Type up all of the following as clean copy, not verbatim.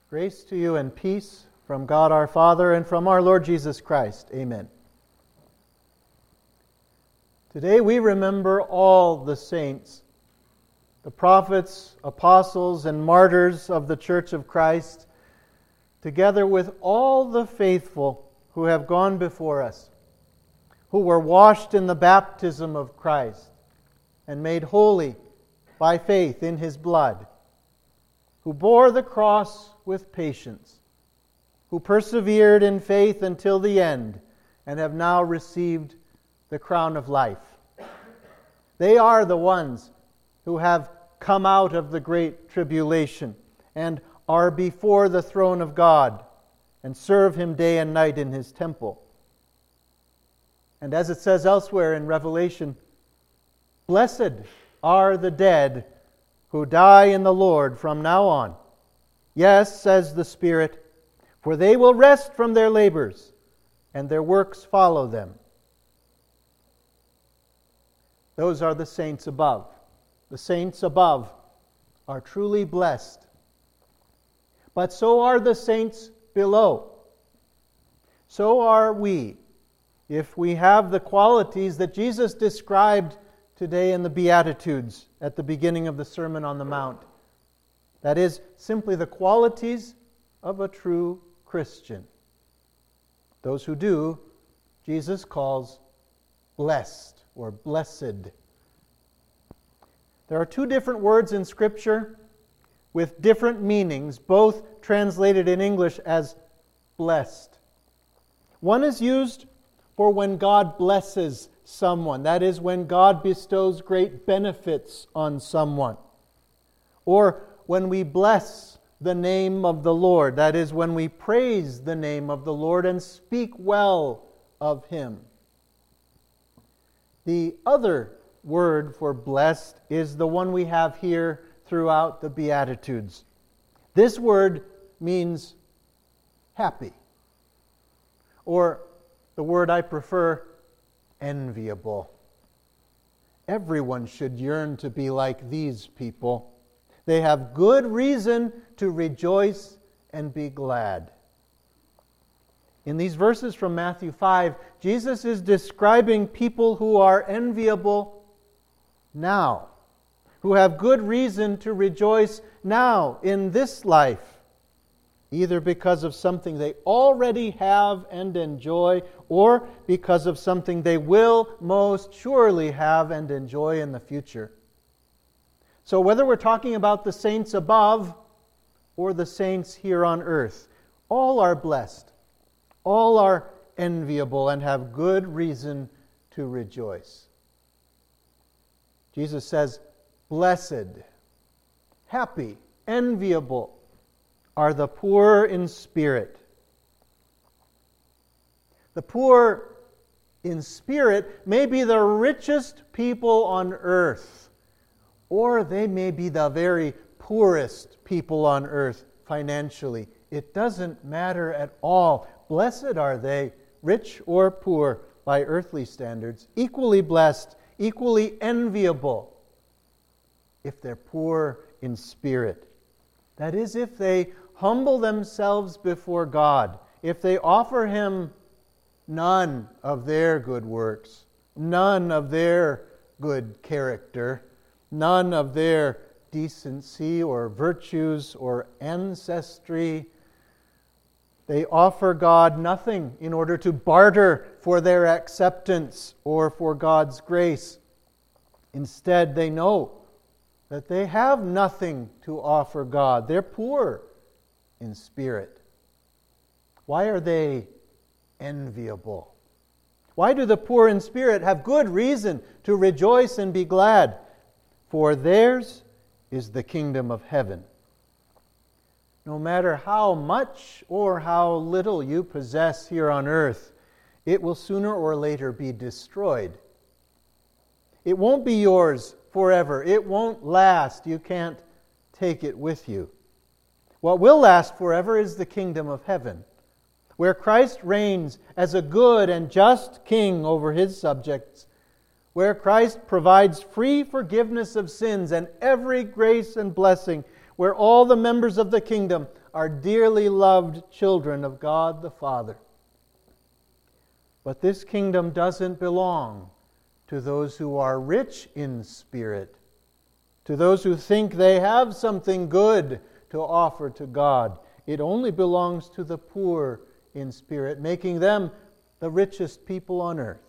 Grace to you and peace from God our Father and from our Lord Jesus Christ. Amen. Today we remember all the saints, the prophets, apostles, and martyrs of the Church of Christ, together with all the faithful who have gone before us, who were washed in the baptism of Christ and made holy by faith in His blood, who bore the cross with patience, who persevered in faith until the end and have now received the crown of life. They are the ones who have come out of the great tribulation and are before the throne of God and serve Him day and night in His temple. And as it says elsewhere in Revelation, blessed are the dead who die in the Lord from now on. Yes, says the Spirit, for they will rest from their labors, and their works follow them. Those are the saints above. The saints above are truly blessed. But so are the saints below. So are we, if we have the qualities that Jesus described today in the Beatitudes at the beginning of the Sermon on the Mount. That is, simply the qualities of a true Christian. Those who do, Jesus calls blessed or blessed. There are two different words in Scripture with different meanings, both translated in English as blessed. One is used for when God blesses someone. That is, when God bestows great benefits on someone. Or when we bless the name of the Lord. That is, when we praise the name of the Lord and speak well of Him. The other word for blessed is the one we have here throughout the Beatitudes. This word means happy. Or the word I prefer, enviable. Everyone should yearn to be like these people. They have good reason to rejoice and be glad. In these verses from Matthew 5, Jesus is describing people who are enviable now, who have good reason to rejoice now in this life, either because of something they already have and enjoy, or because of something they will most surely have and enjoy in the future. So whether we're talking about the saints above or the saints here on earth, all are blessed, all are enviable and have good reason to rejoice. Jesus says, blessed, happy, enviable are the poor in spirit. The poor in spirit may be the richest people on earth, or they may be the very poorest people on earth financially. It doesn't matter at all. Blessed are they, rich or poor by earthly standards, equally blessed, equally enviable, if they're poor in spirit. That is, if they humble themselves before God, if they offer Him none of their good works, none of their good character, none of their decency or virtues or ancestry. They offer God nothing in order to barter for their acceptance or for God's grace. Instead, they know that they have nothing to offer God. They're poor in spirit. Why are they enviable? Why do the poor in spirit have good reason to rejoice and be glad? For theirs is the kingdom of heaven. No matter how much or how little you possess here on earth, it will sooner or later be destroyed. It won't be yours forever. It won't last. You can't take it with you. What will last forever is the kingdom of heaven, where Christ reigns as a good and just king over His subjects, where Christ provides free forgiveness of sins and every grace and blessing, where all the members of the kingdom are dearly loved children of God the Father. But this kingdom doesn't belong to those who are rich in spirit, to those who think they have something good to offer to God. It only belongs to the poor in spirit, making them the richest people on earth.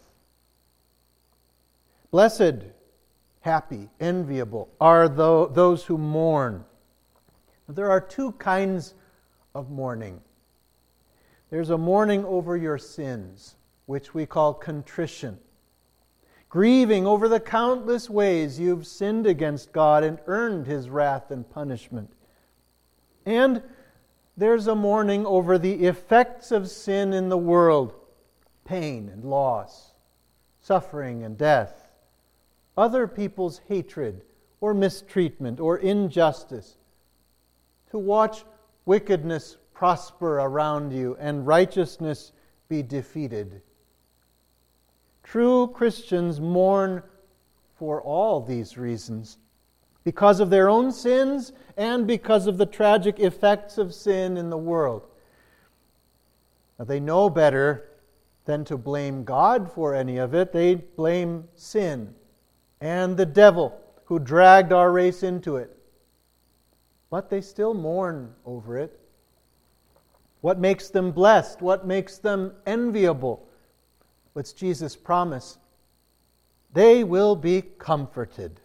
Blessed, happy, enviable are those who mourn. There are two kinds of mourning. There's a mourning over your sins, which we call contrition. Grieving over the countless ways you've sinned against God and earned His wrath and punishment. And there's a mourning over the effects of sin in the world, pain and loss, suffering and death, other people's hatred or mistreatment or injustice, to watch wickedness prosper around you and righteousness be defeated. True Christians mourn for all these reasons, because of their own sins and because of the tragic effects of sin in the world. Now, they know better than to blame God for any of it. They blame sin and the devil who dragged our race into it. But they still mourn over it. What makes them blessed? What makes them enviable? What's Jesus' promise? They will be comforted.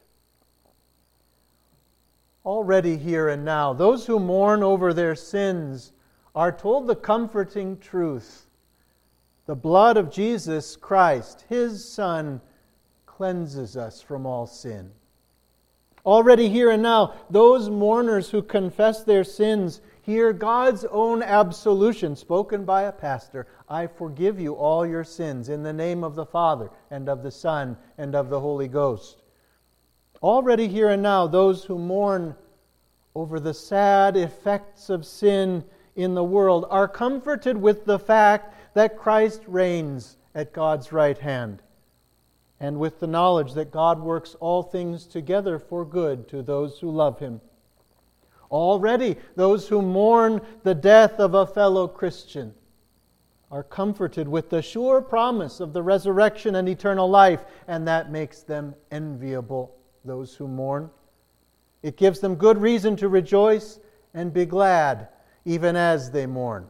Already here and now, those who mourn over their sins are told the comforting truth. The blood of Jesus Christ, His Son, cleanses us from all sin. Already here and now, those mourners who confess their sins hear God's own absolution spoken by a pastor. I forgive you all your sins in the name of the Father and of the Son and of the Holy Ghost. Already here and now, those who mourn over the sad effects of sin in the world are comforted with the fact that Christ reigns at God's right hand, and with the knowledge that God works all things together for good to those who love Him. Already, those who mourn the death of a fellow Christian are comforted with the sure promise of the resurrection and eternal life, and that makes them enviable, those who mourn. It gives them good reason to rejoice and be glad, even as they mourn.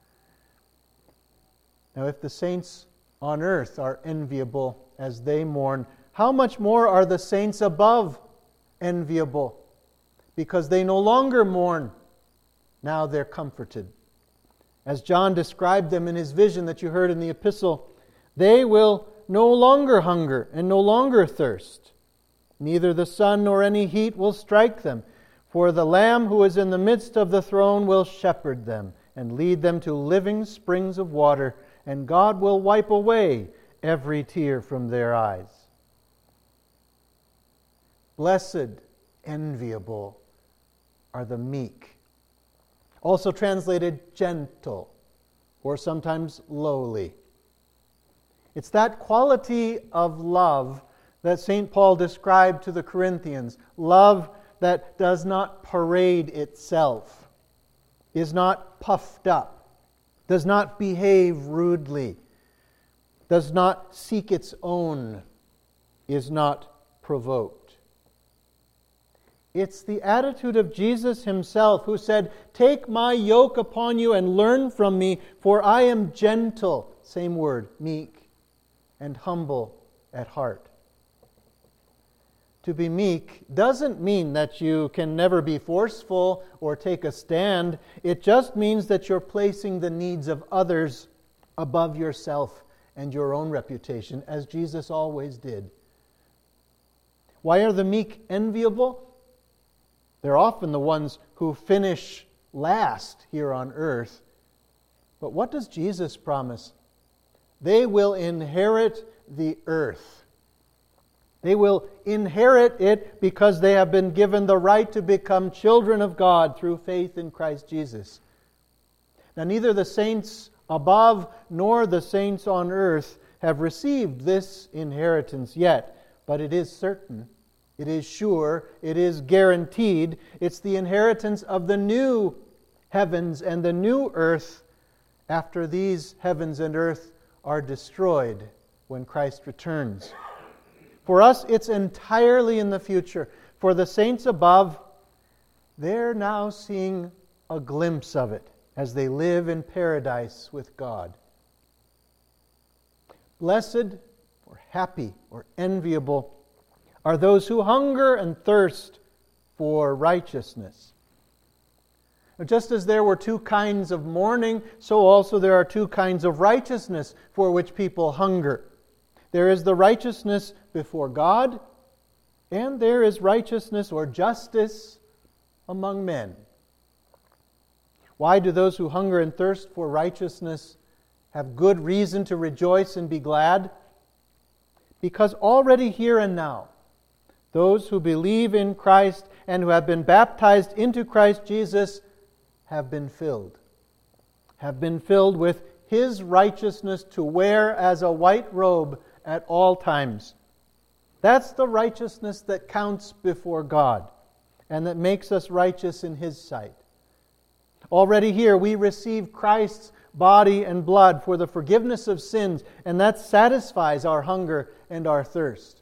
Now, if the saints on earth are enviable as they mourn, how much more are the saints above enviable? Because they no longer mourn. Now they're comforted. As John described them in his vision that you heard in the epistle, they will no longer hunger and no longer thirst. Neither the sun nor any heat will strike them, for the Lamb who is in the midst of the throne will shepherd them and lead them to living springs of water, and God will wipe away every tear from their eyes. Blessed, enviable are the meek, also translated gentle, or sometimes lowly. It's that quality of love that St. Paul described to the Corinthians, love that does not parade itself, is not puffed up, does not behave rudely, does not seek its own, is not provoked. It's the attitude of Jesus Himself, who said, "Take my yoke upon you and learn from me, for I am gentle," same word, meek, "and humble at heart." To be meek doesn't mean that you can never be forceful or take a stand. It just means that you're placing the needs of others above yourself and your own reputation, as Jesus always did. Why are the meek enviable? They're often the ones who finish last here on earth. But what does Jesus promise? They will inherit the earth. They will inherit it because they have been given the right to become children of God through faith in Christ Jesus. Now, neither the saints above nor the saints on earth have received this inheritance yet, but it is certain, it is sure, it is guaranteed. It's the inheritance of the new heavens and the new earth after these heavens and earth are destroyed when Christ returns. For us, it's entirely in the future. For the saints above, they're now seeing a glimpse of it as they live in paradise with God. Blessed or happy or enviable are those who hunger and thirst for righteousness. Just as there were two kinds of mourning, so also there are two kinds of righteousness for which people hunger. There is the righteousness before God, and there is righteousness or justice among men. Why do those who hunger and thirst for righteousness have good reason to rejoice and be glad? Because already here and now, those who believe in Christ and who have been baptized into Christ Jesus have been filled with His righteousness to wear as a white robe at all times. That's the righteousness that counts before God and that makes us righteous in His sight. Already here we receive Christ's body and blood for the forgiveness of sins, and that satisfies our hunger and our thirst.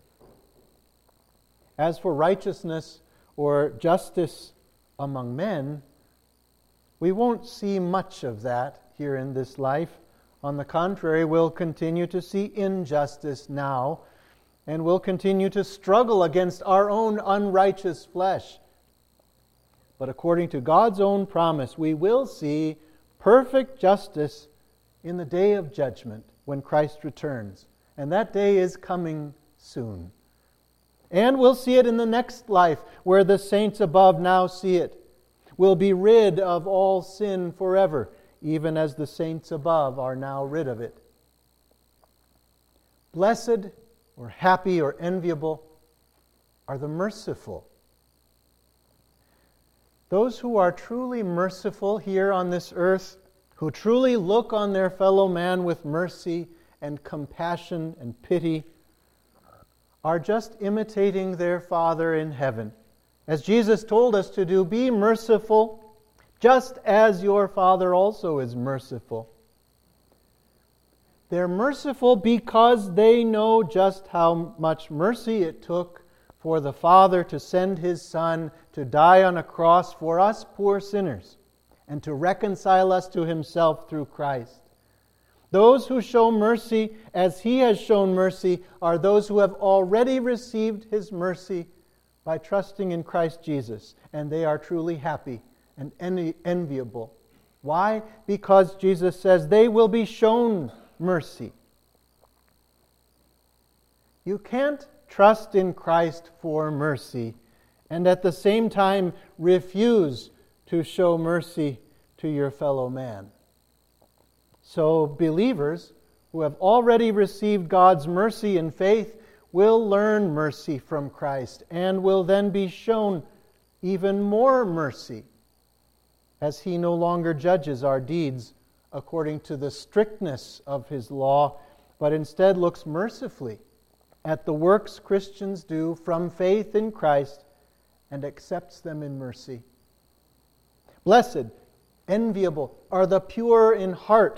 As for righteousness or justice among men, we won't see much of that here in this life. On the contrary, we'll continue to see injustice now, and we'll continue to struggle against our own unrighteous flesh. But according to God's own promise, we will see perfect justice in the day of judgment when Christ returns. And that day is coming soon. And we'll see it in the next life, where the saints above now see it. We'll be rid of all sin forever, even as the saints above are now rid of it. Blessed or happy or enviable are the merciful. Those who are truly merciful here on this earth, who truly look on their fellow man with mercy and compassion and pity, are just imitating their Father in heaven. As Jesus told us to do, be merciful, just as your Father also is merciful. They're merciful because they know just how much mercy it took for the Father to send His Son to die on a cross for us poor sinners and to reconcile us to Himself through Christ. Those who show mercy as He has shown mercy are those who have already received His mercy by trusting in Christ Jesus, and they are truly happy and enviable. Why? Because Jesus says they will be shown mercy. You can't trust in Christ for mercy and at the same time refuse to show mercy to your fellow man. So believers who have already received God's mercy in faith will learn mercy from Christ and will then be shown even more mercy as He no longer judges our deeds according to the strictness of His law, but instead looks mercifully at the works Christians do from faith in Christ and accepts them in mercy. Blessed, enviable are the pure in heart.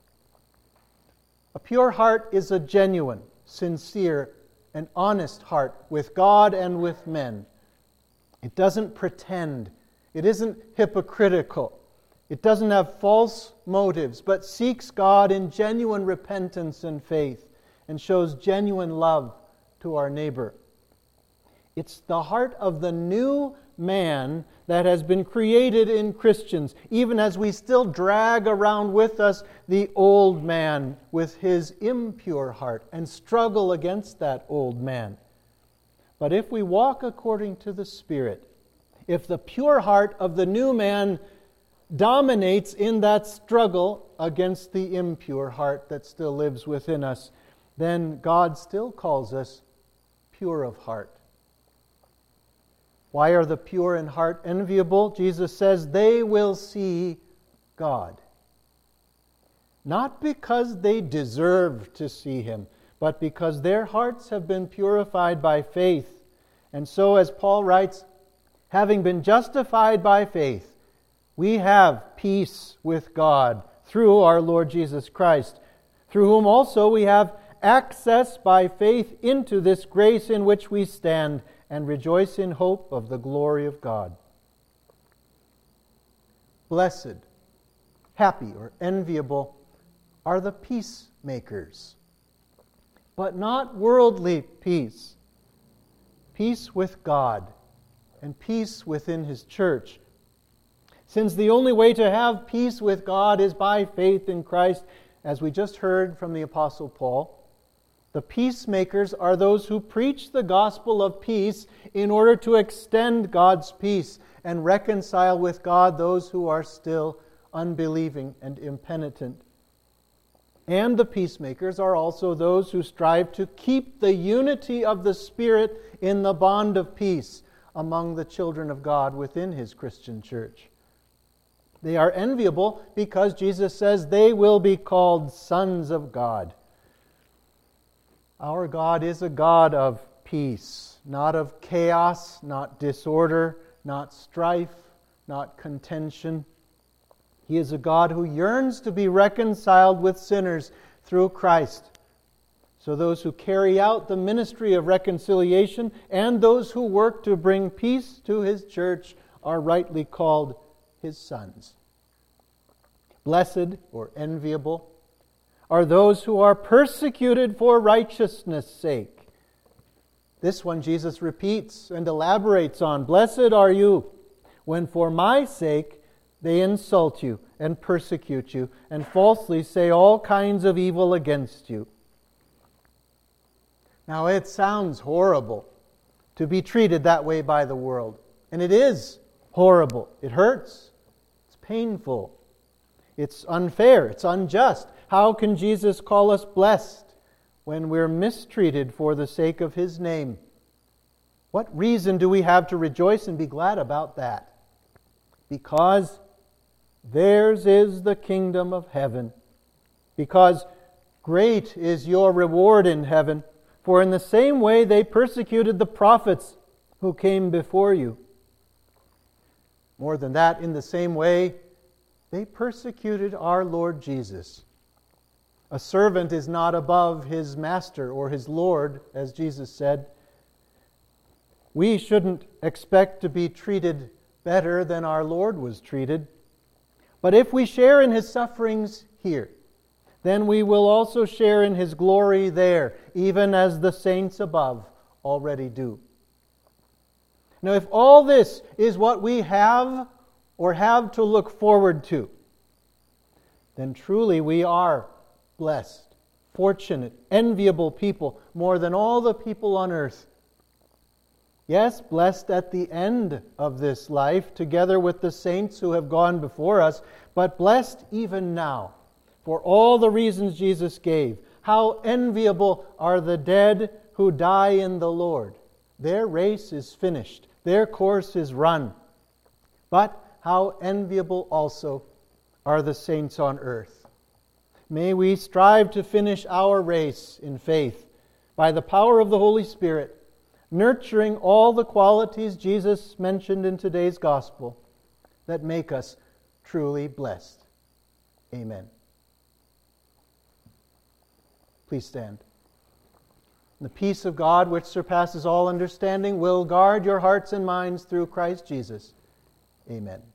A pure heart is a genuine, sincere, and honest heart with God and with men. It doesn't pretend. It isn't hypocritical. It doesn't have false motives, but seeks God in genuine repentance and faith and shows genuine love to our neighbor. It's the heart of the new man that has been created in Christians, even as we still drag around with us the old man with his impure heart and struggle against that old man. But if we walk according to the Spirit, if the pure heart of the new man dominates in that struggle against the impure heart that still lives within us, then God still calls us pure of heart. Why are the pure in heart enviable? Jesus says they will see God. Not because they deserve to see Him, but because their hearts have been purified by faith. And so, as Paul writes, having been justified by faith, We have peace with God through our Lord Jesus Christ, through whom also we have access by faith into this grace in which we stand and rejoice in hope of the glory of God. Blessed, happy, or enviable are the peacemakers, but not worldly peace. Peace with God and peace within His church. Since the only way to have peace with God is by faith in Christ, as we just heard from the Apostle Paul, the peacemakers are those who preach the gospel of peace in order to extend God's peace and reconcile with God those who are still unbelieving and impenitent. And the peacemakers are also those who strive to keep the unity of the Spirit in the bond of peace among the children of God within His Christian church. They are enviable because Jesus says they will be called sons of God. Our God is a God of peace, not of chaos, not disorder, not strife, not contention. He is a God who yearns to be reconciled with sinners through Christ. So those who carry out the ministry of reconciliation and those who work to bring peace to His church are rightly called His sons. Blessed or enviable are those who are persecuted for righteousness' sake. This one Jesus repeats and elaborates on. Blessed are you when for my sake they insult you and persecute you and falsely say all kinds of evil against you. Now it sounds horrible to be treated that way by the world. And it is horrible. It hurts. It's painful. It's unfair. It's unjust. How can Jesus call us blessed when we're mistreated for the sake of His name? What reason do we have to rejoice and be glad about that? Because theirs is the kingdom of heaven. Because great is your reward in heaven. For in the same way they persecuted the prophets who came before you. More than that, in the same way, they persecuted our Lord Jesus. A servant is not above his master or his Lord, as Jesus said. We shouldn't expect to be treated better than our Lord was treated. But if we share in His sufferings here, then we will also share in His glory there, even as the saints above already do. Now, if all this is what we have or have to look forward to, then truly we are blessed, fortunate, enviable people, more than all the people on earth. Yes, blessed at the end of this life, together with the saints who have gone before us, but blessed even now, for all the reasons Jesus gave. How enviable are the dead who die in the Lord. Their race is finished. Their course is run. But how enviable also are the saints on earth. May we strive to finish our race in faith by the power of the Holy Spirit, nurturing all the qualities Jesus mentioned in today's gospel that make us truly blessed. Amen. Please stand. The peace of God, which surpasses all understanding, will guard your hearts and minds through Christ Jesus. Amen.